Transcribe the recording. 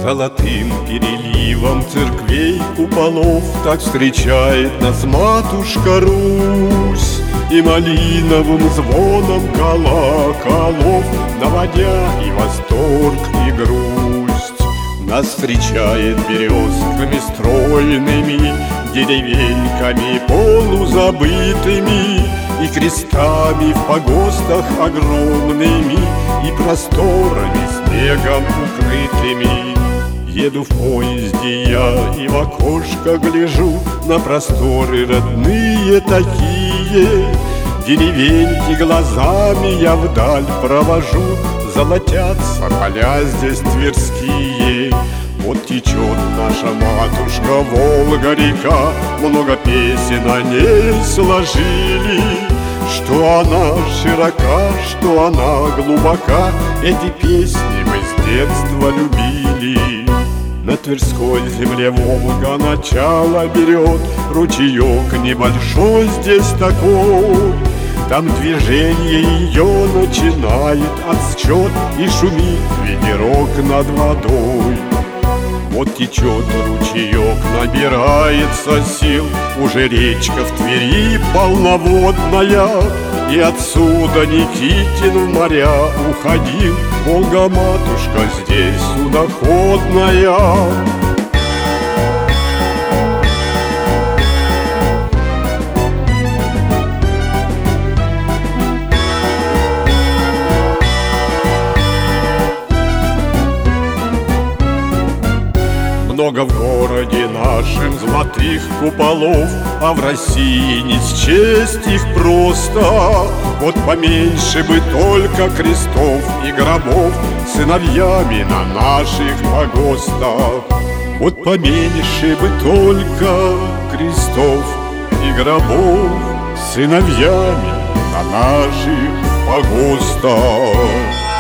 Золотым переливом церквей, куполов так встречает нас матушка Русь, и малиновым звоном колоколов, наводя и восторг, и грусть. Нас встречает березками стройными, деревеньками полузабытыми, и крестами в погостах огромными, и просторами снегом укрытыми. Еду в поезде я и в окошко гляжу на просторы родные такие. Деревеньки глазами я вдаль провожу, золотятся поля здесь тверские. Вот течет наша матушка Волга-река, много песен о ней сложили. Что она широка, что она глубока, эти песни мы с детства любили. На Тверской земле Волга начало берет, ручеек небольшой здесь такой. Там движение ее начинает отсчет, и шумит ветерок над водой. Вот течет ручеек, набирается сил, уже речка в Твери полноводная, и отсюда Никитин в моря уходил. Волга-матушка здесь судоходная. Много в городе нашем золотых куполов, а в России не счесть их просто. Вот поменьше бы только крестов и гробов сыновьями на наших погостах. Вот поменьше бы только крестов и гробов сыновьями на наших погостах.